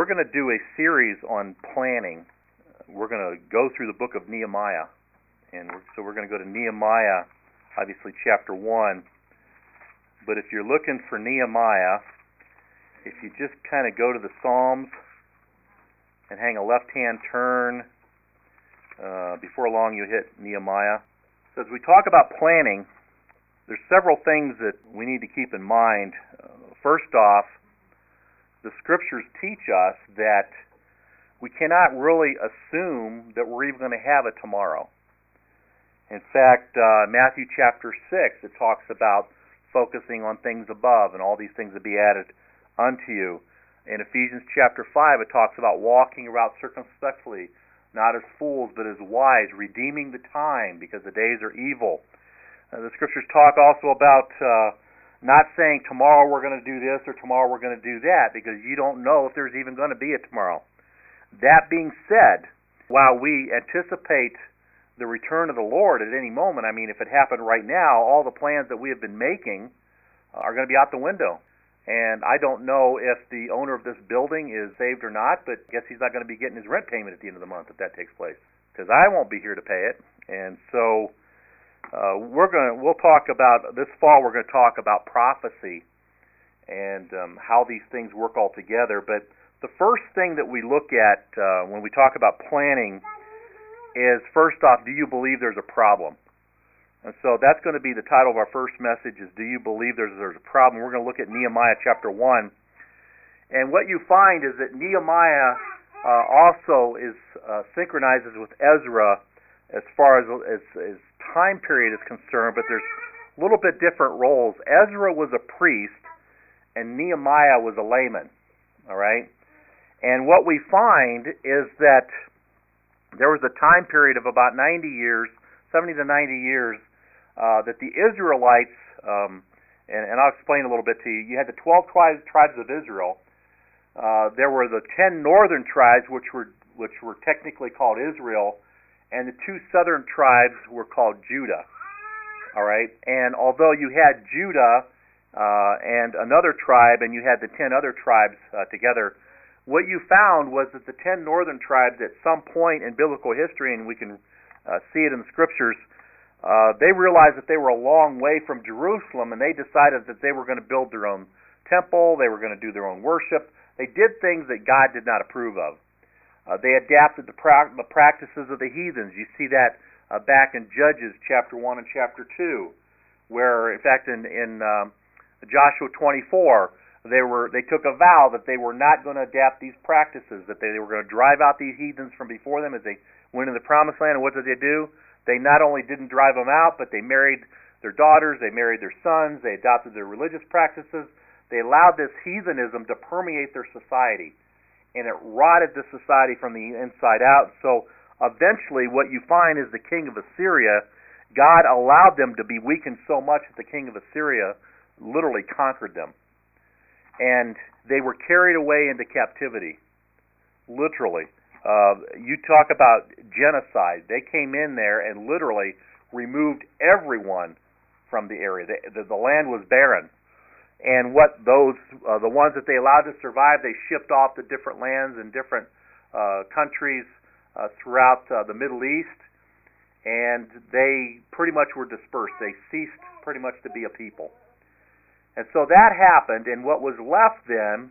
we're going to do a series on planning. We're going to go through the book of Nehemiah. And so we're going to go to Nehemiah, obviously chapter 1. But if you're looking for Nehemiah, if you just kind of go to the Psalms and hang a left-hand turn, before long you hit Nehemiah. So as we talk about planning, there's several things that we need to keep in mind. First off, the Scriptures teach us that we cannot really assume that we're even going to have a tomorrow. In fact, Matthew chapter 6, it talks about focusing on things above and all these things will be added unto you. In Ephesians chapter 5, it talks about walking about circumspectly, not as fools, but as wise, redeeming the time because the days are evil. The Scriptures talk also about not saying tomorrow we're going to do this or tomorrow we're going to do that, because you don't know if there's even going to be a tomorrow. That being said, while we anticipate the return of the Lord at any moment, I mean, if it happened right now, all the plans that we have been making are going to be out the window. And I don't know if the owner of this building is saved or not, but I guess he's not going to be getting his rent payment at the end of the month if that takes place, because I won't be here to pay it. And so we'll talk about this fall. We're going to talk about prophecy and how these things work all together. But the first thing that we look at when we talk about planning is, first off, do you believe there's a problem? And so that's going to be the title of our first message: is do you believe there's a problem? We're going to look at Nehemiah chapter 1, and what you find is that Nehemiah also is synchronizes with Ezra as far as time period is concerned, but there's a little bit different roles. Ezra was a priest, and Nehemiah was a layman. All right, and what we find is that there was a time period of about 90 years, 70 to 90 years, that the Israelites, and I'll explain a little bit to you. You had the 12 tribes of Israel. There were the 10 northern tribes, which were technically called Israel, and the 2 southern tribes were called Judah. All right, and although you had Judah and another tribe, and you had the 10 other tribes together, what you found was that the 10 northern tribes, at some point in biblical history, and we can see it in the Scriptures, they realized that they were a long way from Jerusalem, and they decided that they were going to build their own temple. They were going to do their own worship. They did things that God did not approve of. They adapted the practices of the heathens. You see that back in Judges chapter 1 and chapter 2, where, in fact, in Joshua 24, they took a vow that they were not going to adapt these practices, that they were going to drive out these heathens from before them as they went into the promised land. And what did they do? They not only didn't drive them out, but they married their daughters, they married their sons, they adopted their religious practices. They allowed this heathenism to permeate their society, and it rotted the society from the inside out. So eventually what you find is the king of Assyria, God allowed them to be weakened so much that the king of Assyria literally conquered them. And they were carried away into captivity, literally. You talk about genocide. They came in there and literally removed everyone from the area. The land was barren. And what the ones that they allowed to survive, they shipped off to different lands and different countries throughout the Middle East, and they pretty much were dispersed. They ceased pretty much to be a people. And so that happened, and what was left then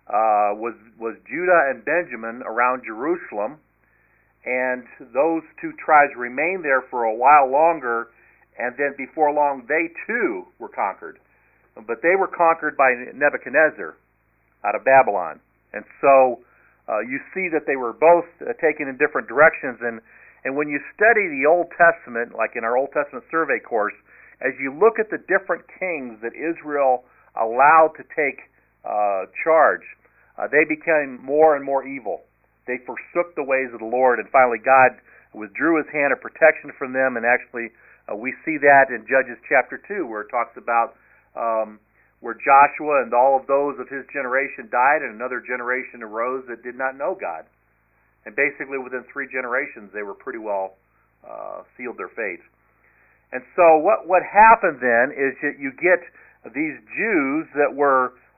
was Judah and Benjamin around Jerusalem, and those 2 tribes remained there for a while longer, and then before long they too were conquered. But they were conquered by Nebuchadnezzar out of Babylon. And so you see that they were both taken in different directions. And when you study the Old Testament, like in our Old Testament survey course, as you look at the different kings that Israel allowed to take charge, they became more and more evil. They forsook the ways of the Lord, and finally God withdrew his hand of protection from them. And actually we see that in Judges chapter 2, where it talks about where Joshua and all of those of his generation died, and another generation arose that did not know God. And basically within 3 generations they were pretty well sealed their fate. And so what happened then is that you get these Jews that were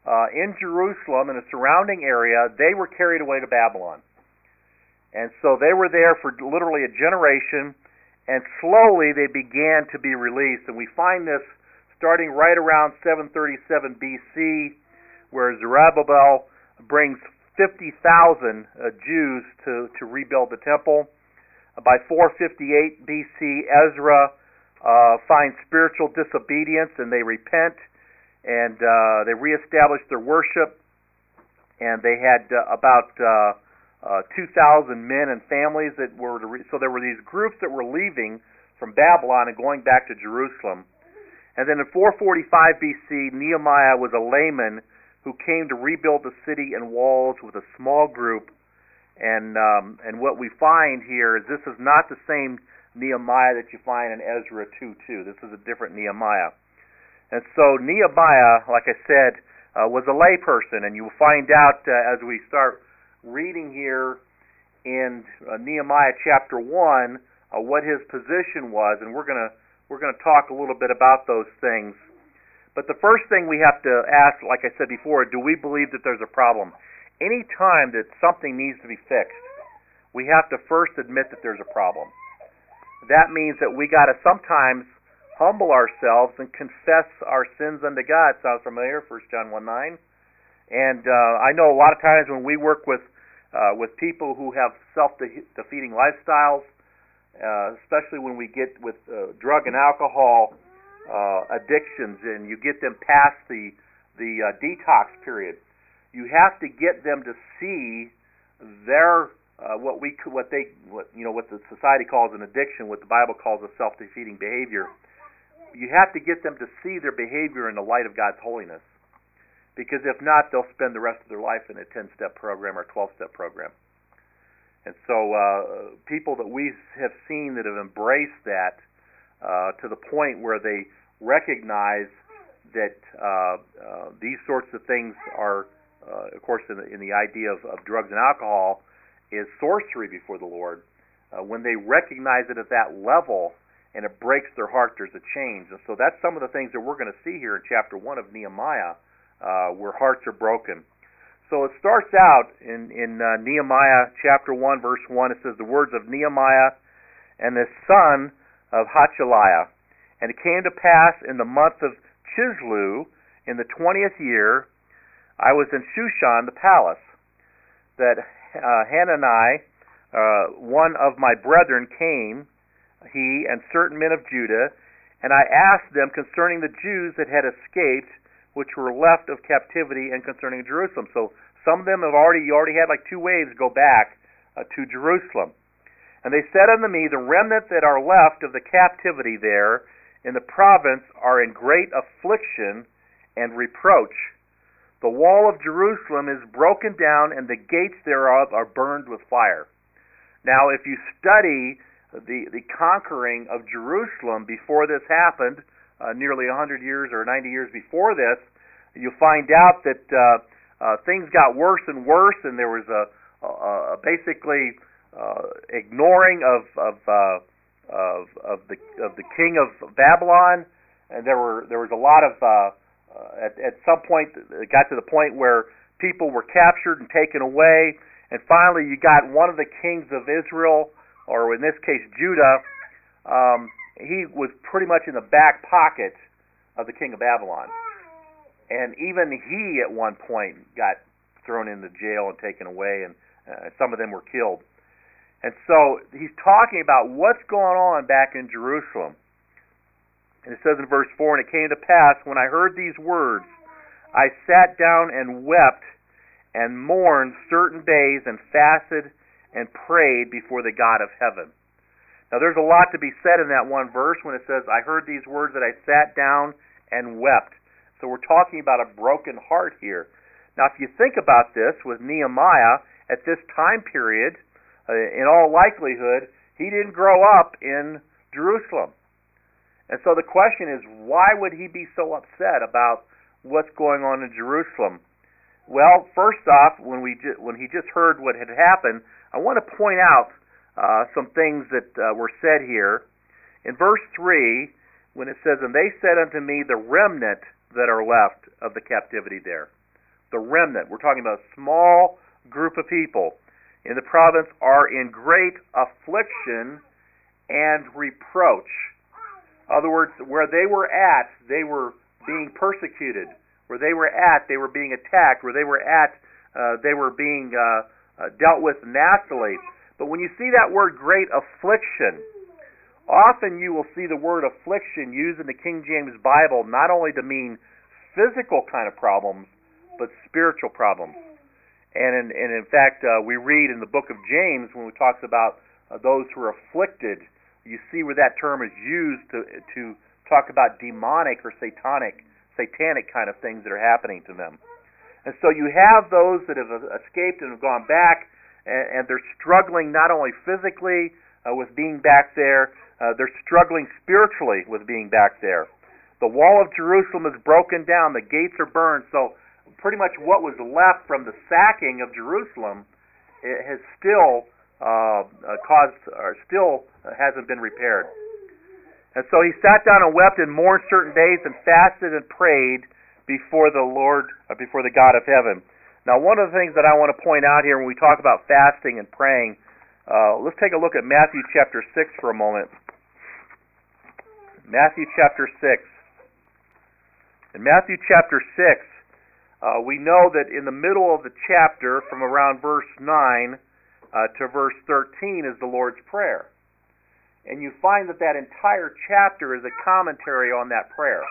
in Jerusalem and the surrounding area, they were carried away to Babylon. And so they were there for literally a generation, and slowly they began to be released. And we find this starting right around 737 BC, where Zerubbabel brings 50,000 Jews to rebuild the temple. By 458 BC, Ezra finds spiritual disobedience, and they repent, and they reestablish their worship. And they had about 2,000 men and families that were so there were these groups that were leaving from Babylon and going back to Jerusalem. And then in 445 BC, Nehemiah was a layman who came to rebuild the city and walls with a small group. And what we find here is this is not the same Nehemiah that you find in Ezra 2:2. This is a different Nehemiah. And so Nehemiah, like I said, was a layperson, and you will find out as we start reading here in Nehemiah chapter 1 what his position was, and we're going to talk a little bit about those things. But the first thing we have to ask, like I said before, do we believe that there's a problem? Any time that something needs to be fixed, we have to first admit that there's a problem. That means that we got to sometimes humble ourselves and confess our sins unto God. Sounds familiar? 1 John 1:9. And I know a lot of times when we work with people who have self-defeating lifestyles, especially when we get with drug and alcohol addictions, and you get them past the detox period, you have to get them to see their what the society calls an addiction, what the Bible calls a self-defeating behavior. You have to get them to see their behavior in the light of God's holiness. Because if not, they'll spend the rest of their life in a 10-step program or 12-step program. And so people that we have seen that have embraced that to the point where they recognize that these sorts of things are, of course, in the idea of drugs and alcohol, is sorcery before the Lord. When they recognize it at that level and it breaks their heart, there's a change. And so that's some of the things that we're going to see here in chapter 1 of Nehemiah, where hearts are broken. So it starts out in Nehemiah chapter 1, verse 1. It says, the words of Nehemiah and the son of Hachaliah. And it came to pass in the month of Chislew, in the 20th year, I was in Shushan the palace, that Hanani, one of my brethren, came, he and certain men of Judah, and I asked them concerning the Jews that had escaped, which were left of captivity, and concerning Jerusalem. So some of them you already had like 2 waves go back to Jerusalem. And they said unto me, the remnant that are left of the captivity there in the province are in great affliction and reproach. The wall of Jerusalem is broken down, and the gates thereof are burned with fire. Now, if you study the conquering of Jerusalem before this happened, nearly 100 years or 90 years before this, you'll find out that things got worse and worse, and there was basically ignoring of the king of Babylon, and there was a lot of at some point it got to the point where people were captured and taken away, and finally you got one of the kings of Israel, or in this case Judah. He was pretty much in the back pocket of the king of Babylon. And even he at one point got thrown into jail and taken away, and some of them were killed. And so he's talking about what's going on back in Jerusalem. And it says in verse 4, and it came to pass, when I heard these words, I sat down and wept and mourned certain days and fasted and prayed before the God of heaven. Now, there's a lot to be said in that one verse when it says, I heard these words that I sat down and wept. So we're talking about a broken heart here. Now, if you think about this with Nehemiah, at this time period, in all likelihood, he didn't grow up in Jerusalem. And so the question is, why would he be so upset about what's going on in Jerusalem? Well, first off, when he just heard what had happened, I want to point out some things that were said here. In verse 3, when it says, and they said unto me, the remnant that are left of the captivity there. the remnant, we're talking about a small group of people in the province, are in great affliction and reproach. In other words, where they were at, they were being persecuted. Where they were at, they were being attacked. Where they were at, they were being dealt with nastily. But when you see that word great affliction, often you will see the word affliction used in the King James Bible not only to mean physical kind of problems, but spiritual problems. And in fact, we read in the book of James when it talks about those who are afflicted, you see where that term is used to talk about demonic or satanic kind of things that are happening to them. And so you have those that have escaped and have gone back, and they're struggling not only physically with being back there, they're struggling spiritually with being back there. The wall of Jerusalem is broken down, the gates are burned, so pretty much what was left from the sacking of Jerusalem has still hasn't been repaired. And so he sat down and wept and mourned certain days and fasted and prayed before the Lord, before the God of heaven. Now, one of the things that I want to point out here when we talk about fasting and praying, let's take a look at Matthew chapter 6 for a moment. Matthew chapter 6. In Matthew chapter 6, we know that in the middle of the chapter, from around verse 9 to verse 13, is the Lord's Prayer. And you find that entire chapter is a commentary on that prayer.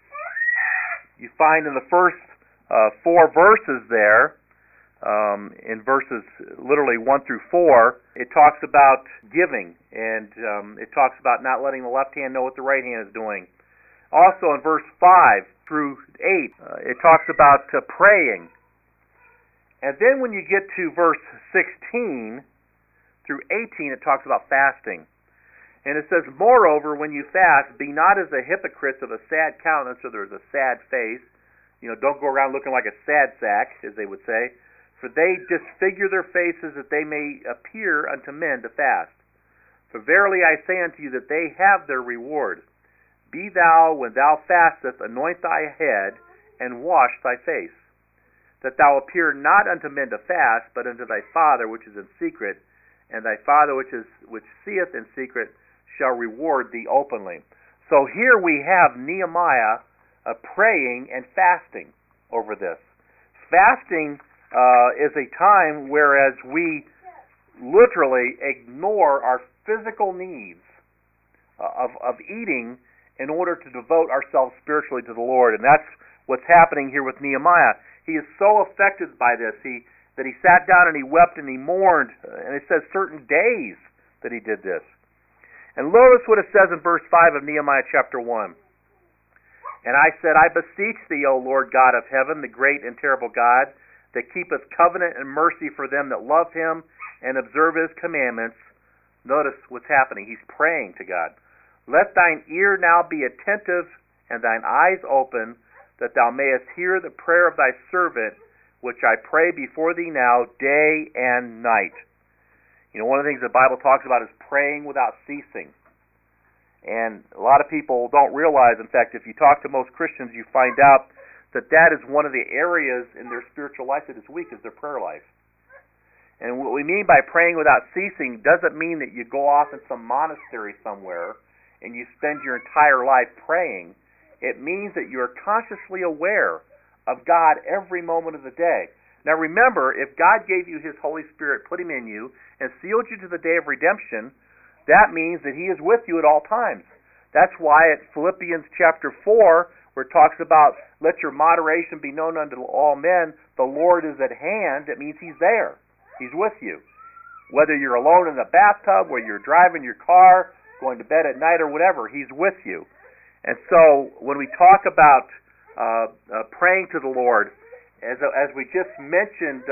You find in the first 4 verses there, in verses literally 1 through 4, it talks about giving, and it talks about not letting the left hand know what the right hand is doing. Also in verse 5 through 8, it talks about praying. And then when you get to verse 16 through 18, it talks about fasting. And it says, "Moreover, when you fast, be not as the hypocrites of a sad countenance," so there's a sad face. Don't go around looking like a sad sack, as they would say. "For they disfigure their faces, that they may appear unto men to fast. For verily I say unto you, that they have their reward. Be thou, when thou fastest, anoint thy head, and wash thy face, that thou appear not unto men to fast, but unto thy Father which is in secret, and thy Father which seeth in secret shall reward thee openly." So here we have Nehemiah praying and fasting over this. Fasting is a time whereas we literally ignore our physical needs of eating in order to devote ourselves spiritually to the Lord. And that's what's happening here with Nehemiah. He is so affected by this that he sat down and he wept and he mourned, and it says certain days that he did this. And notice what it says in verse 5 of Nehemiah chapter 1. "And I said, I beseech thee, O Lord God of heaven, the great and terrible God, that keepeth covenant and mercy for them that love him and observe his commandments." Notice what's happening. He's praying to God. "Let thine ear now be attentive and thine eyes open, that thou mayest hear the prayer of thy servant, which I pray before thee now day and night." One of the things the Bible talks about is praying without ceasing. And a lot of people don't realize, in fact, if you talk to most Christians, you find out that is one of the areas in their spiritual life that is weak, is their prayer life. And what we mean by praying without ceasing doesn't mean that you go off in some monastery somewhere and you spend your entire life praying. It means that you're consciously aware of God every moment of the day. Now remember, if God gave you His Holy Spirit, put Him in you, and sealed you to the day of redemption, that means that He is with you at all times. That's why at Philippians chapter 4, where it talks about, "Let your moderation be known unto all men, the Lord is at hand," it means He's there. He's with you. Whether you're alone in the bathtub, whether you're driving your car, going to bed at night, or whatever, He's with you. And so when we talk about praying to the Lord, as we just mentioned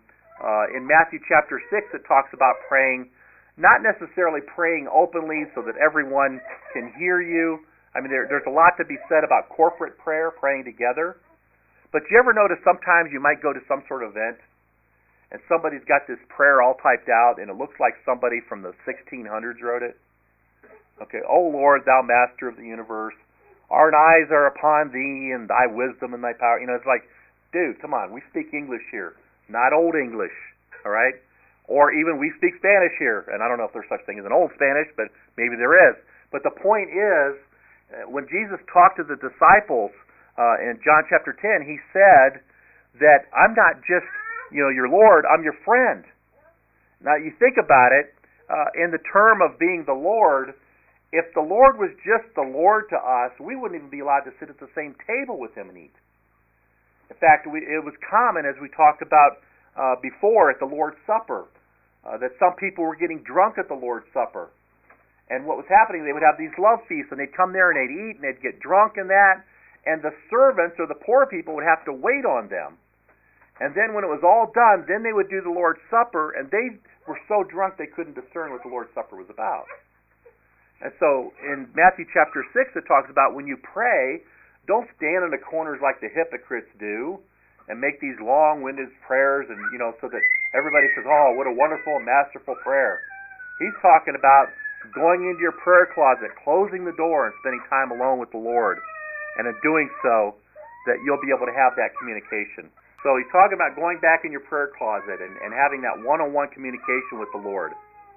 in Matthew chapter 6, it talks about praying, not necessarily praying openly so that everyone can hear you. I mean, there's a lot to be said about corporate prayer, praying together. But you ever notice sometimes you might go to some sort of event and somebody's got this prayer all typed out and it looks like somebody from the 1600s wrote it? Okay, "O Lord, thou master of the universe, our eyes are upon thee and thy wisdom and thy power." It's like dude, come on, we speak English here, not Old English, all right? Or even we speak Spanish here, and I don't know if there's such thing as an Old Spanish, but maybe there is. But the point is, when Jesus talked to the disciples in John chapter 10, he said that I'm not just, your Lord, I'm your friend. Now, you think about it, in the term of being the Lord, if the Lord was just the Lord to us, we wouldn't even be allowed to sit at the same table with him and eat. In fact, it was common, as we talked about before at the Lord's Supper, that some people were getting drunk at the Lord's Supper. And what was happening, they would have these love feasts, and they'd come there and they'd eat, and they'd get drunk in that, and the servants or the poor people would have to wait on them. And then when it was all done, then they would do the Lord's Supper, and they were so drunk they couldn't discern what the Lord's Supper was about. And so in Matthew chapter 6, it talks about when you pray, don't stand in the corners like the hypocrites do and make these long-winded prayers and, so that everybody says, oh, what a wonderful and masterful prayer. He's talking about going into your prayer closet, closing the door, and spending time alone with the Lord. And in doing so, that you'll be able to have that communication. So he's talking about going back in your prayer closet and having that one-on-one communication with the Lord.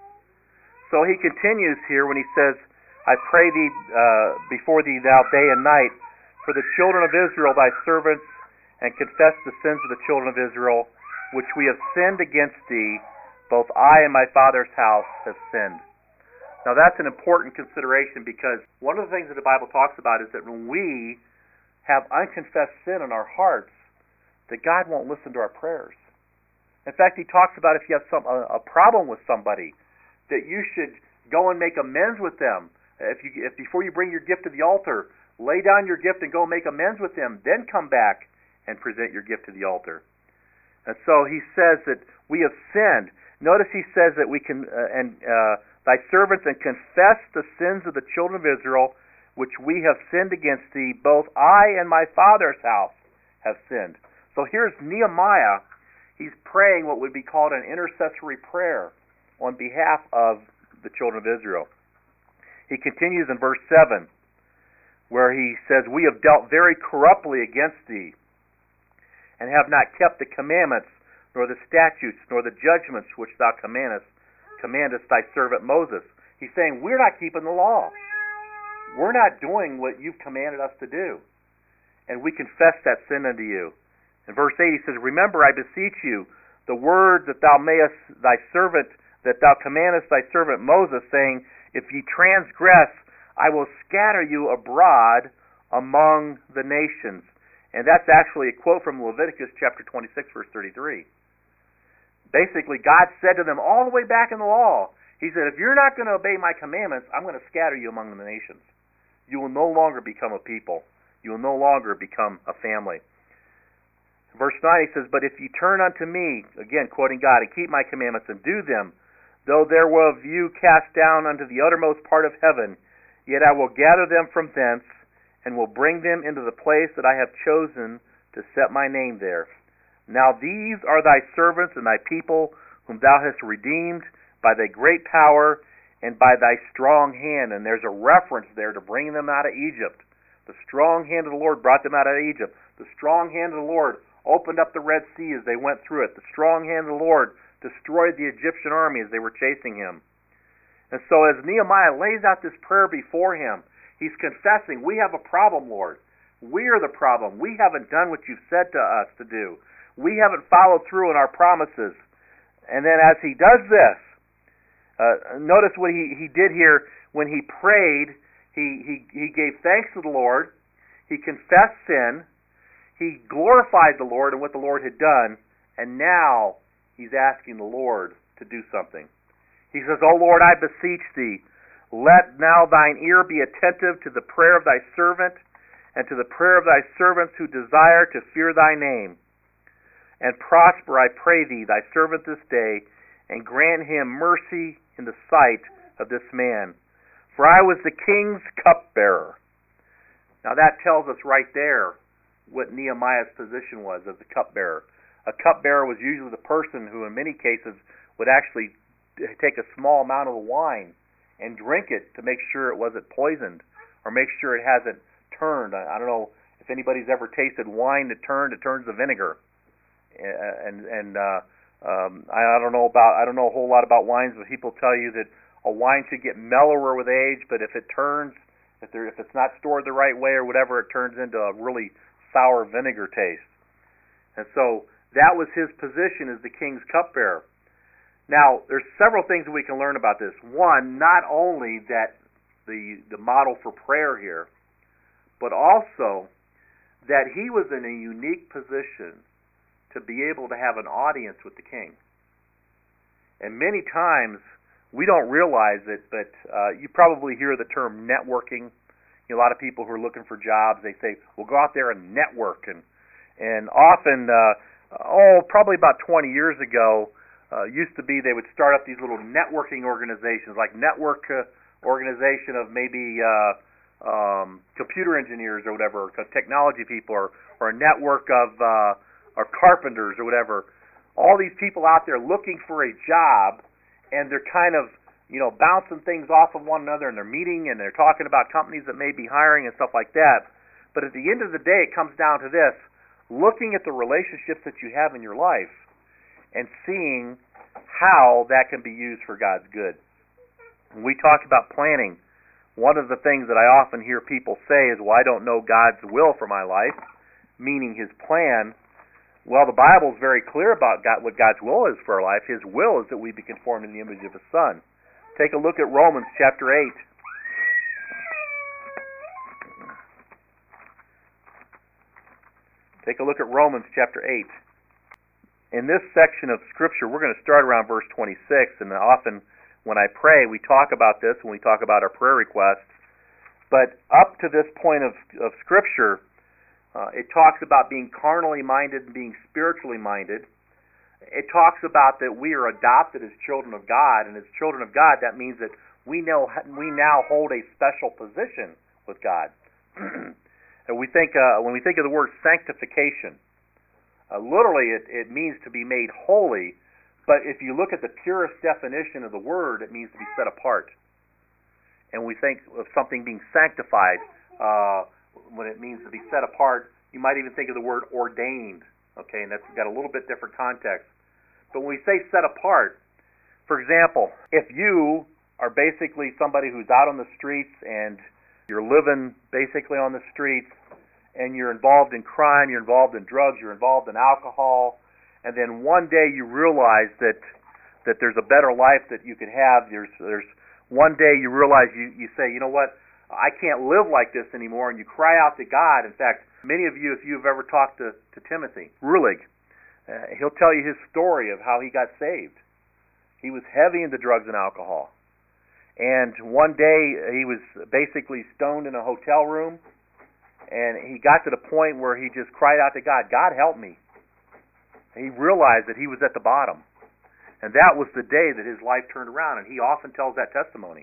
So he continues here when he says, I pray thee before thee now day and night for the children of Israel, thy servants, and confess the sins of the children of Israel, which we have sinned against thee. Both I and my father's house have sinned. Now that's an important consideration, because one of the things that the Bible talks about is that when we have unconfessed sin in our hearts, that God won't listen to our prayers. In fact, he talks about if you have a problem with somebody, that you should go and make amends with them. If before you bring your gift to the altar, lay down your gift and go make amends with them, then come back and present your gift to the altar. And so he says that we have sinned. Notice he says that we can, thy servants, and confess the sins of the children of Israel, which we have sinned against thee. Both I and my father's house have sinned. So here's Nehemiah. He's praying what would be called an intercessory prayer on behalf of the children of Israel. He continues in verse 7, where he says, we have dealt very corruptly against thee, and have not kept the commandments, nor the statutes, nor the judgments which thou commandest thy servant Moses. He's saying, we're not keeping the law. We're not doing what you've commanded us to do. And we confess that sin unto you. In verse 8 he says, remember, I beseech you, the word that thou commandest thy servant Moses, saying, if ye transgress, I will scatter you abroad among the nations. And that's actually a quote from Leviticus chapter 26, verse 33. Basically, God said to them all the way back in the law, he said, if you're not going to obey my commandments, I'm going to scatter you among the nations. You will no longer become a people. You will no longer become a family. Verse 9, he says, but if ye turn unto me, again quoting God, and keep my commandments and do them, though there were of you cast down unto the uttermost part of heaven, yet I will gather them from thence, and will bring them into the place that I have chosen to set my name there. Now these are thy servants and thy people, whom thou hast redeemed by thy great power and by thy strong hand. And there's a reference there to bringing them out of Egypt. The strong hand of the Lord brought them out of Egypt. The strong hand of the Lord opened up the Red Sea as they went through it. The strong hand of the Lord destroyed the Egyptian army as they were chasing him. And so as Nehemiah lays out this prayer before him, he's confessing, we have a problem, Lord. We are the problem. We haven't done what you've said to us to do. We haven't followed through on our promises. And then as he does this, notice what he did here when he prayed. He gave thanks to the Lord. He confessed sin. He glorified the Lord and what the Lord had done. And now he's asking the Lord to do something. He says, O Lord, I beseech thee, let now thine ear be attentive to the prayer of thy servant, and to the prayer of thy servants who desire to fear thy name. And prosper, I pray thee, thy servant this day, and grant him mercy in the sight of this man. For I was the king's cupbearer. Now that tells us right there what Nehemiah's position was as the cupbearer. A cupbearer was usually the person who in many cases would actually take a small amount of the wine and drink it to make sure it wasn't poisoned or make sure it hasn't turned. I don't know if If anybody's ever tasted wine that it turns to vinegar. I don't know a whole lot about wines, but people tell you that a wine should get mellower with age, but if it's not stored the right way or whatever, it turns into a really sour vinegar taste. And so that was his position as the king's cupbearer. Now, there's several things that we can learn about this. One, not only that the model for prayer here, but also that he was in a unique position to be able to have an audience with the king. And many times we don't realize it, but you probably hear the term networking. A lot of people who are looking for jobs, they say, "Well, go out there and network." And often, probably about 20 years ago, used to be they would start up these little networking organizations, like network organization of maybe computer engineers or whatever, technology people, or a network of or carpenters or whatever. All these people out there looking for a job, and they're kind of bouncing things off of one another, and they're meeting and they're talking about companies that may be hiring and stuff like that. But at the end of the day, it comes down to this: looking at the relationships that you have in your life and seeing how that can be used for God's good. When we talk about planning, one of the things that I often hear people say is, "Well, I don't know God's will for my life," meaning His plan. Well, the Bible is very clear about what God's will is for our life. His will is that we be conformed in the image of His Son. Take a look at Romans chapter 8. Take a look at Romans chapter 8. In this section of Scripture, we're going to start around verse 26, and often when I pray, we talk about this when we talk about our prayer requests. But up to this point of Scripture, it talks about being carnally minded and being spiritually minded. It talks about that we are adopted as children of God, and as children of God, that means that we now hold a special position with God. And when we think of the word sanctification, literally it means to be made holy. But if you look at the purest definition of the word, it means to be set apart. And we think of something being sanctified when it means to be set apart. You might even think of the word ordained. Okay, and that's got a little bit different context. But when we say set apart, for example, if you are basically somebody who's out on the streets and you're living basically on the streets and you're involved in crime, you're involved in drugs, you're involved in alcohol, and then one day you realize that there's a better life that you could have. There's one day you realize you say, "You know what? I can't live like this anymore," and you cry out to God. In fact, many of you, if you've ever talked to Timothy Rulig, he'll tell you his story of how he got saved. He was heavy into drugs and alcohol. And one day he was basically stoned in a hotel room, and he got to the point where he just cried out to God, "God, help me." He realized that he was at the bottom. And that was the day that his life turned around, and he often tells that testimony.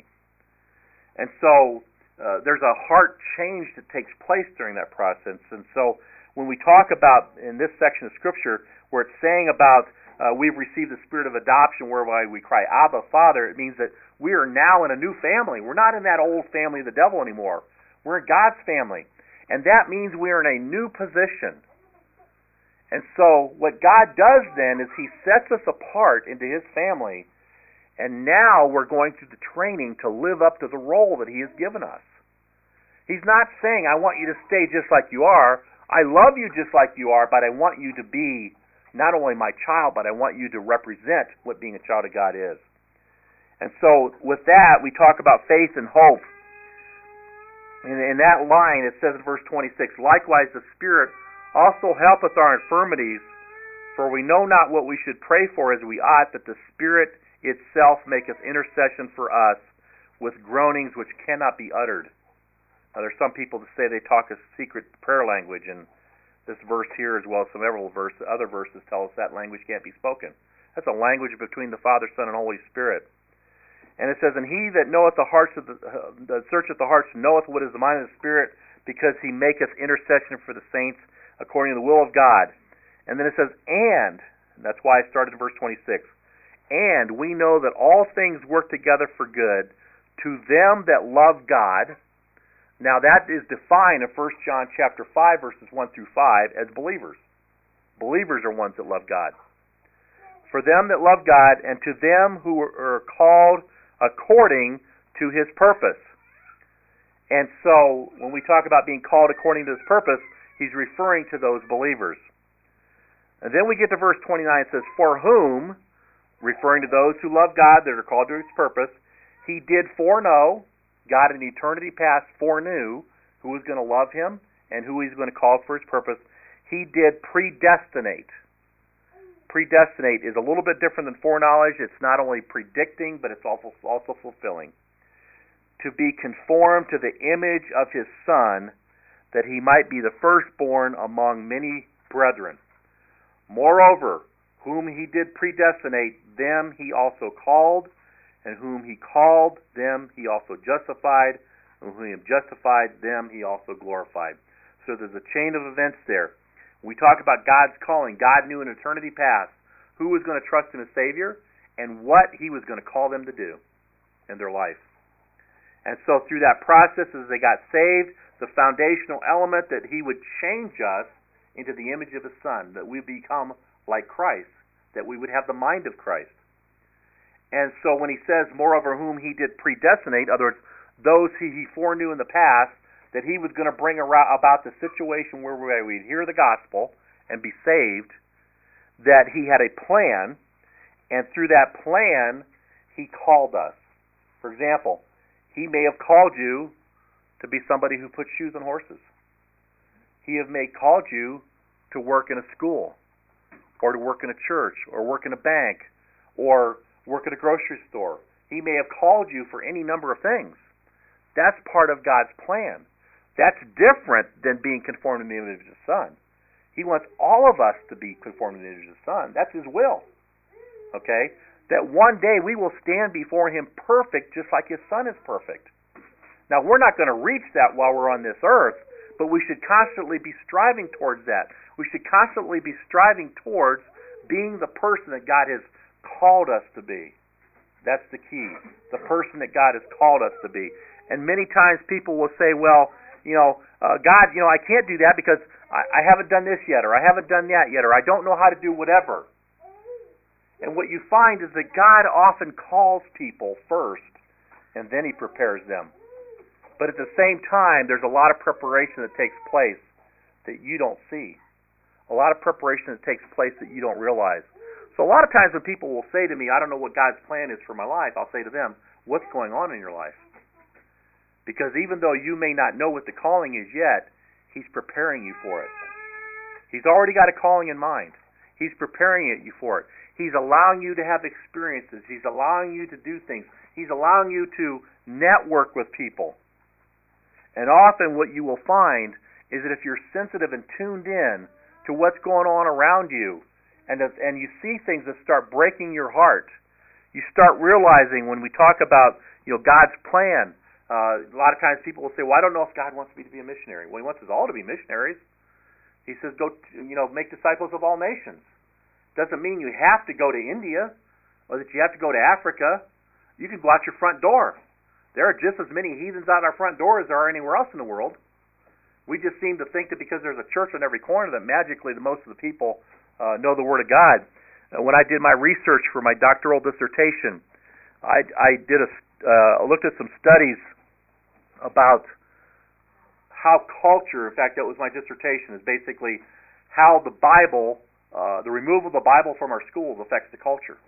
And so there's a heart change that takes place during that process. And so when we talk about, in this section of Scripture, where it's saying about we've received the spirit of adoption whereby we cry, "Abba, Father," it means that we are now in a new family. We're not in that old family of the devil anymore. We're in God's family. And that means we are in a new position. And so what God does then is He sets us apart into His family, and now we're going through the training to live up to the role that He has given us. He's not saying, "I want you to stay just like you are. I love you just like you are, but I want you to be not only my child, but I want you to represent what being a child of God is." And so with that, we talk about faith and hope. In that line, it says in verse 26, "Likewise the Spirit also helpeth our infirmities, for we know not what we should pray for as we ought, but the Spirit itself maketh intercession for us with groanings which cannot be uttered." Now, there's some people that say they talk a secret prayer language, and this verse here, as well as some other verses, tell us that language can't be spoken. That's a language between the Father, Son, and Holy Spirit. And it says, "And he that knoweth the hearts that searcheth the hearts knoweth what is the mind of the Spirit, because he maketh intercession for the saints according to the will of God." And then it says, and that's why I started in verse 26, "And we know that all things work together for good to them that love God, Now that is defined in 1 John chapter 5 verses 1 through 5 as believers. Believers are ones that love God. For them that love God, and to them who are called according to His purpose. And so, when we talk about being called according to His purpose, He's referring to those believers. And then we get to verse 29, it says, For whom, referring to those who love God, that are called to His purpose, He did foreknow, God in eternity past foreknew who was going to love Him and who He's going to call for His purpose. He did predestinate. Predestinate is a little bit different than foreknowledge. It's not only predicting, but it's also fulfilling. To be conformed to the image of His Son, that He might be the firstborn among many brethren. Moreover, whom He did predestinate, them He also called, and whom He called, them He also justified, and whom He justified, them He also glorified. So there's a chain of events there. We talk about God's calling. God knew in eternity past who was going to trust Him as Savior and what He was going to call them to do in their life. And so through that process, as they got saved, the foundational element that He would change us into the image of His Son, that we become like Christ, that we would have the mind of Christ. And so when He says, moreover, whom He did predestinate, in other words, those He foreknew in the past, that He was going to bring about the situation where we'd hear the gospel and be saved, that He had a plan, and through that plan, He called us. For example, He may have called you to be somebody who puts shoes on horses. He may have called you to work in a school, or to work in a church, or work in a bank, or work at a grocery store. He may have called you for any number of things. That's part of God's plan. That's different than being conformed to the image of His Son. He wants all of us to be conformed to the image of His Son. That's His will. Okay? That one day we will stand before Him perfect, just like His Son is perfect. Now, we're not going to reach that while we're on this earth, but we should constantly be striving towards that. We should constantly be striving towards being the person that God has called us to be. That's the key. The person that God has called us to be. And many times people will say, well, God, I can't do that because I haven't done this yet, or I haven't done that yet, or I don't know how to do whatever. And what you find is that God often calls people first, and then He prepares them. But at the same time, there's a lot of preparation that takes place that you don't see. A lot of preparation that takes place that you don't realize. So a lot of times when people will say to me, I don't know what God's plan is for my life, I'll say to them, what's going on in your life? Because even though you may not know what the calling is yet, He's preparing you for it. He's already got a calling in mind. He's preparing you for it. He's allowing you to have experiences. He's allowing you to do things. He's allowing you to network with people. And often what you will find is that if you're sensitive and tuned in to what's going on around you, and you see things that start breaking your heart, you start realizing when we talk about God's plan. A lot of times people will say, well, I don't know if God wants me to be a missionary. Well, He wants us all to be missionaries. He says, go, make disciples of all nations. Doesn't mean you have to go to India or that you have to go to Africa. You can go out your front door. There are just as many heathens out our front door as there are anywhere else in the world. We just seem to think that because there's a church on every corner that magically most of the people know the Word of God. When I did my research for my doctoral dissertation, I looked at some studies about how culture, in fact that was my dissertation, is basically how the Bible, the removal of the Bible from our schools affects the culture.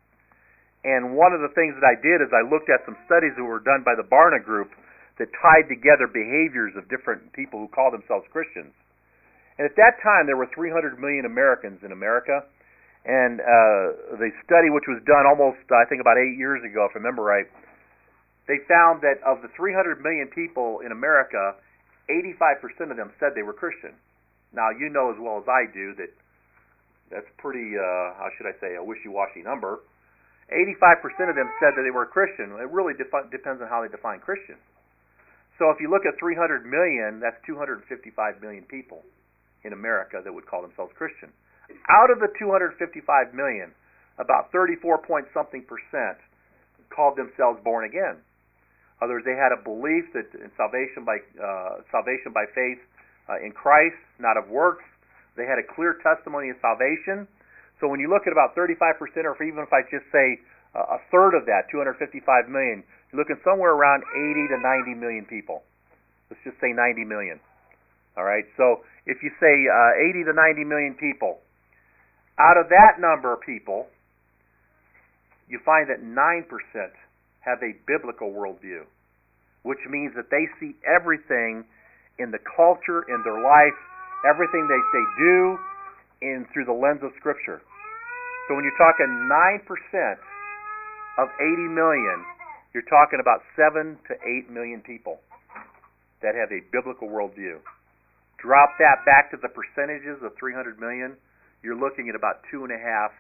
And one of the things that I did is I looked at some studies that were done by the Barna Group that tied together behaviors of different people who call themselves Christians. And at that time there were 300 million Americans in America, and the study, which was done almost, I think about 8 years ago, if I remember right, they found that of the 300 million people in America, 85% of them said they were Christian. Now, you know as well as I do that that's pretty, how should I say, a wishy-washy number. 85% of them said that they were a Christian. It really depends on how they define Christian. So if you look at 300 million, that's 255 million people in America that would call themselves Christian. Out of the 255 million, about 34 point something percent called themselves born again. Others, they had a belief that in salvation by faith in Christ, not of works. They had a clear testimony of salvation. So when you look at about 35%, or even if I just say a third of that, 255 million, you're looking somewhere around 80 to 90 million people. Let's just say 90 million. All right. So if you say 80 to 90 million people, out of that number of people, you find that 9% have a biblical worldview, which means that they see everything in the culture, in their life, everything they do through the lens of Scripture. So when you're talking 9% of 80 million, you're talking about 7 to 8 million people that have a biblical worldview. Drop that back to the percentages of 300 million, you're looking at about 2.5%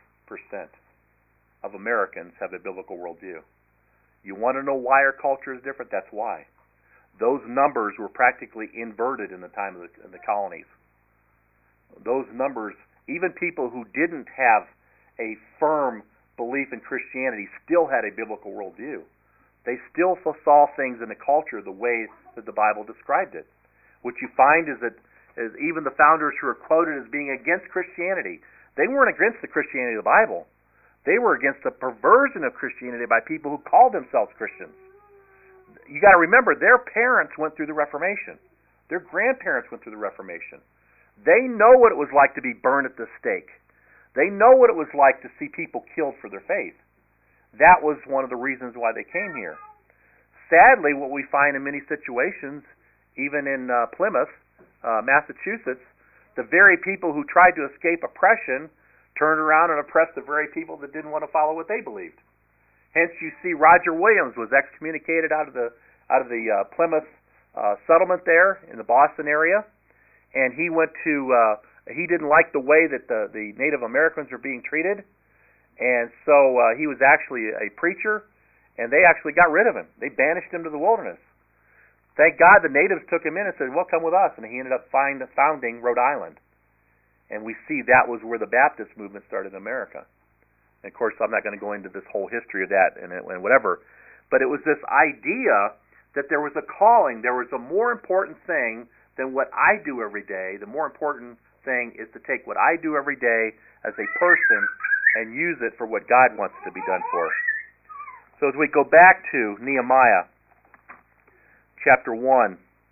of Americans have a biblical worldview. You want to know why our culture is different? That's why. Those numbers were practically inverted in the time of the colonies. Those numbers, even people who didn't have a firm belief in Christianity still had a biblical worldview. They still saw things in the culture the way that the Bible described it. What you find is that even the founders who are quoted as being against Christianity, they weren't against the Christianity of the Bible. They were against the perversion of Christianity by people who called themselves Christians. You got to remember, their parents went through the Reformation. Their grandparents went through the Reformation. They know what it was like to be burned at the stake. They know what it was like to see people killed for their faith. That was one of the reasons why they came here. Sadly, what we find in many situations, even in Plymouth, Massachusetts, the very people who tried to escape oppression turned around and oppressed the very people that didn't want to follow what they believed. Hence, you see Roger Williams was excommunicated out of the Plymouth settlement there in the Boston area, and he went to he didn't like the way that the Native Americans were being treated, and so he was actually a preacher, and they actually got rid of him. They banished him to the wilderness. Thank God the natives took him in and said, "Well, come with us," and he ended up founding Rhode Island. And we see that was where the Baptist movement started in America. And of course, I'm not going to go into this whole history of that and whatever, but it was this idea that there was a calling, there was a more important thing than what I do every day. The more important thing is to take what I do every day as a person and use it for what God wants to be done for. So as we go back to Nehemiah chapter 1,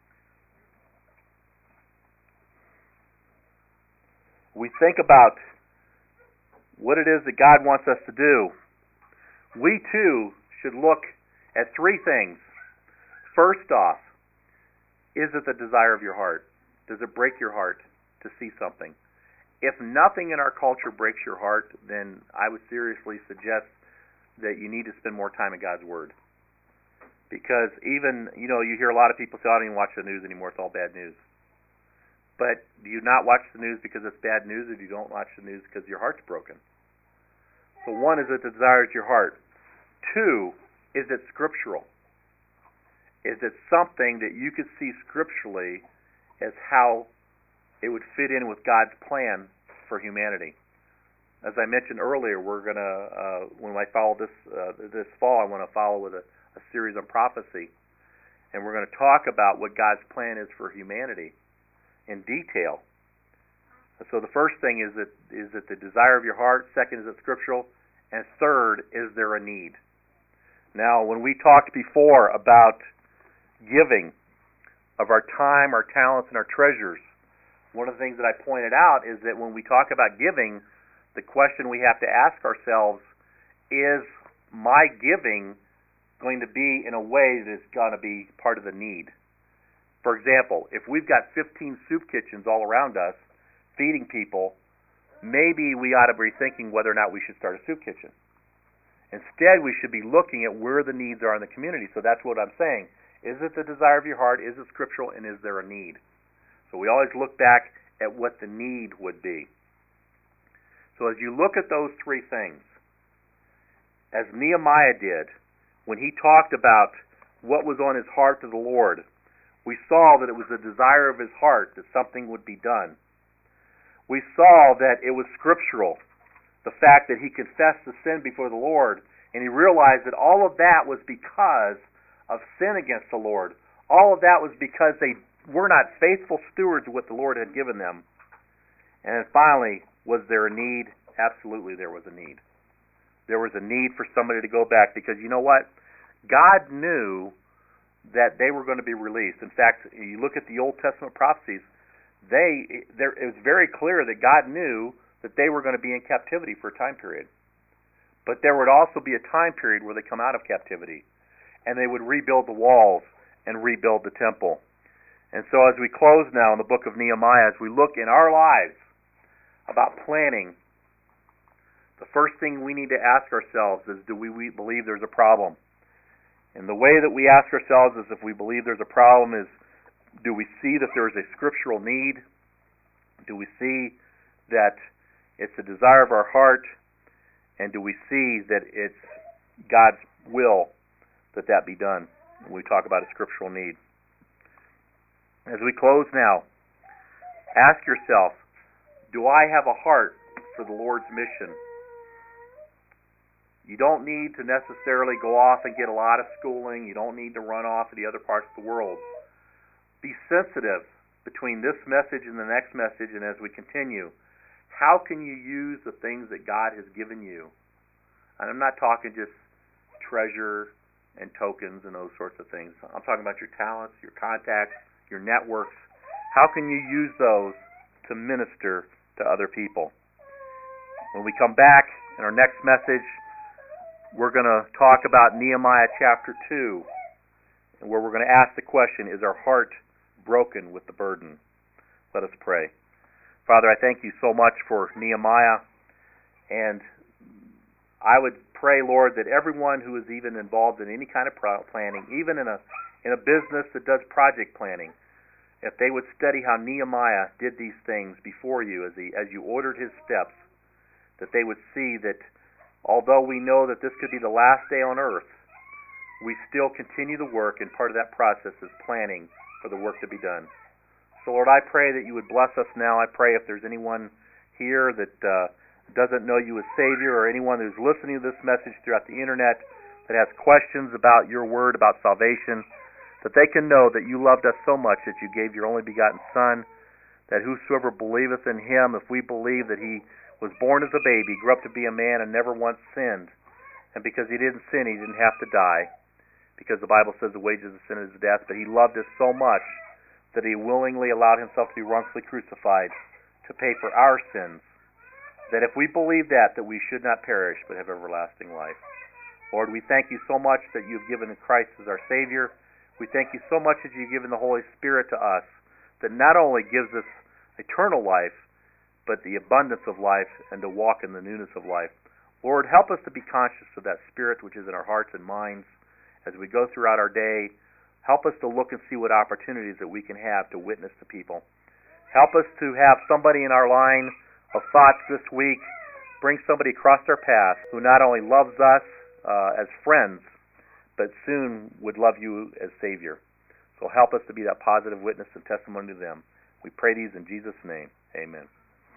we think about what it is that God wants us to do. We too should look at three things. First off, is it the desire of your heart? Does it break your heart to see something? If nothing in our culture breaks your heart, then I would seriously suggest that you need to spend more time in God's Word. Because even, you hear a lot of people say, "I don't even watch the news anymore, it's all bad news." But do you not watch the news because it's bad news, or do you don't watch the news because your heart's broken? So one, is it the desire of your heart? Two, is it scriptural? Is it something that you could see scripturally as how it would fit in with God's plan for humanity? As I mentioned earlier, we're going to, when I follow this fall, I want to follow with a series on prophecy. And we're going to talk about what God's plan is for humanity in detail. So the first thing is it the desire of your heart? Second, is it scriptural? And third, is there a need? Now, when we talked before about giving of our time, our talents, and our treasures, one of the things that I pointed out is that when we talk about giving, the question we have to ask ourselves is my giving going to be in a way that is going to be part of the need? For example, if we've got 15 soup kitchens all around us feeding people, maybe we ought to be thinking whether or not we should start a soup kitchen. Instead, we should be looking at where the needs are in the community. So that's what I'm saying. Is it the desire of your heart? Is it scriptural? And is there a need? So we always look back at what the need would be. So as you look at those three things, as Nehemiah did, when he talked about what was on his heart to the Lord, we saw that it was the desire of his heart that something would be done. We saw that it was scriptural, the fact that he confessed the sin before the Lord, and he realized that all of that was because of sin against the Lord. All of that was because they were not faithful stewards of what the Lord had given them. And then finally, was there a need? Absolutely there was a need. There was a need for somebody to go back, because you know what? God knew that they were going to be released. In fact, you look at the Old Testament prophecies, it was very clear that God knew that they were going to be in captivity for a time period. But there would also be a time period where they come out of captivity, and they would rebuild the walls and rebuild the temple. And so as we close now in the book of Nehemiah, as we look in our lives about planning, the first thing we need to ask ourselves is, do we believe there's a problem? And the way that we ask ourselves is, if we believe there's a problem, is, do we see that there's a scriptural need? Do we see that it's the desire of our heart? And do we see that it's God's will that be done when we talk about a scriptural need? As we close now, ask yourself, do I have a heart for the Lord's mission? You don't need to necessarily go off and get a lot of schooling. You don't need to run off to the other parts of the world. Be sensitive between this message and the next message, and as we continue, how can you use the things that God has given you? And I'm not talking just treasure and tokens and those sorts of things. I'm talking about your talents, your contacts, your networks. How can you use those to minister to other people? When we come back in our next message, we're going to talk about Nehemiah chapter 2, and where we're going to ask the question, is our heart broken with the burden? Let us pray. Father, I thank you so much for Nehemiah, and I would pray, Lord, that everyone who is even involved in any kind of planning, even in a business that does project planning, if they would study how Nehemiah did these things before you as you ordered his steps, that they would see that although we know that this could be the last day on earth, we still continue the work, and part of that process is planning for the work to be done. So, Lord, I pray that you would bless us now. I pray if there's anyone here that doesn't know you as Savior, or anyone who's listening to this message throughout the internet that has questions about your word, about salvation, that they can know that you loved us so much that you gave your only begotten Son, that whosoever believeth in him, if we believe that he was born as a baby, grew up to be a man, and never once sinned, and because he didn't sin, he didn't have to die, because the Bible says the wages of sin is death, but he loved us so much that he willingly allowed himself to be wrongfully crucified to pay for our sins, that if we believe that we should not perish but have everlasting life. Lord, we thank you so much that you've given Christ as our Savior. We thank you so much that you've given the Holy Spirit to us, that not only gives us eternal life, but the abundance of life, and to walk in the newness of life. Lord, help us to be conscious of that Spirit which is in our hearts and minds as we go throughout our day. Help us to look and see what opportunities that we can have to witness to people. Help us to have somebody in our line of thoughts this week, bring somebody across our path who not only loves us as friends, but soon would love you as Savior. So help us to be that positive witness and testimony to them. We pray these in Jesus' name. Amen.